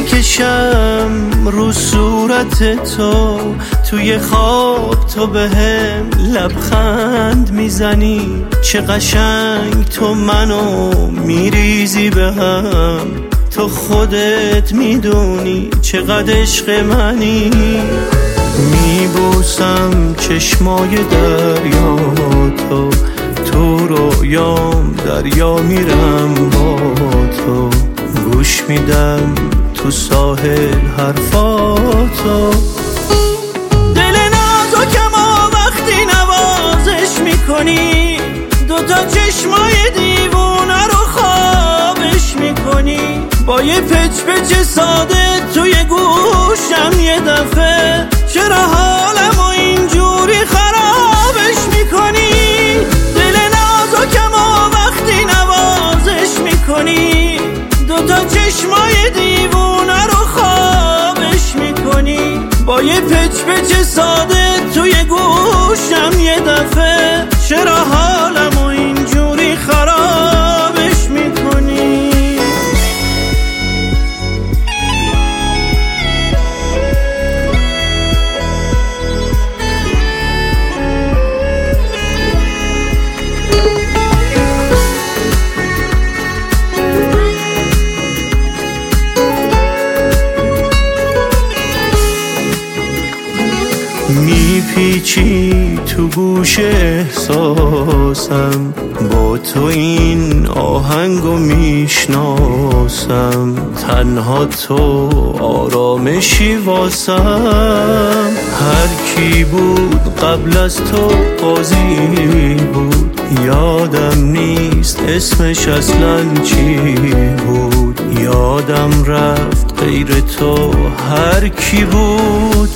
میکشم رو صورت تو، توی خواب تو بهم لبخند میزنی، چه قشنگ تو منو میریزی به هم، تو خودت میدونی چقدر عشق منی. میبوسم چشمای دریا تو، تو رویام دریا میرم با تو، گوش میدم تو ساحل حرفاتو. دل نازکمو وقتی نوازش میکنی، دوتا چشمای دیوونه رو خوابش میکنی، با یه پچ پچ ساده توی گوشم یه دفعه، چرا حالمو اینجوری خرابش میکنی؟ دل نازکمو وقتی نوازش میکنی، دوتا چشمای دیوونه رو خوابش میکنی، با یه پچ پچ ساده توی گوشم یه دفعه، چرا حالمو اینجوری خرابش میکنی؟ میپیچی تو گوش احساسم، با تو این آهنگو میشناسم، تنها تو آرامشی واسم. هر کی بود قبل از تو قاضی بود، یادم نیست اسمش اصلا چی بود، یادم رفت غیر تو هر کی بود.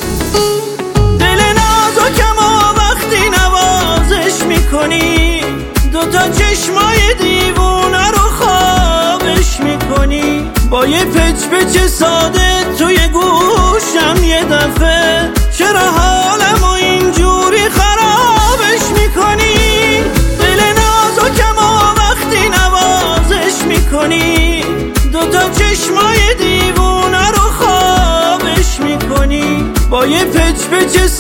دوتا چشمای دیوونه رو خوابش میکنی، با یه پچ پچ ساده توی گوشم یه دفعه، چرا حالمو اینجوری خرابش میکنی؟ دل نازکمو وقتی نوازش میکنی، دوتا چشمای دیوونه رو خوابش میکنی، با یه پچ پچ